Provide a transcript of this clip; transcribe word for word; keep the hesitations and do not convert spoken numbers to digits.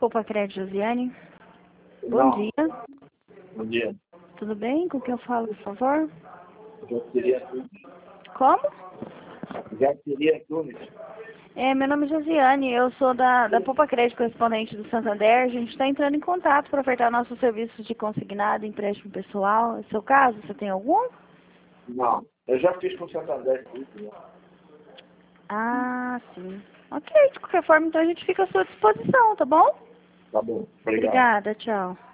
Poupa Crédito, Josiane. Bom Não. dia. Bom dia. Tudo bem? Com quem eu falo, por favor? Já seria Tunes. Como? Já seria Tunes. É, meu nome é Josiane, eu sou da, da Poupa Crédito, correspondente do Santander. A gente está entrando em contato para ofertar nossos serviços de consignado, empréstimo pessoal. É seu caso? Você tem algum? Não. Eu já fiz com o Santander tudo. Né? Ah, sim. Ok, de qualquer forma, então a gente fica à sua disposição, tá bom? Tá bom. Obrigado. Obrigada, tchau.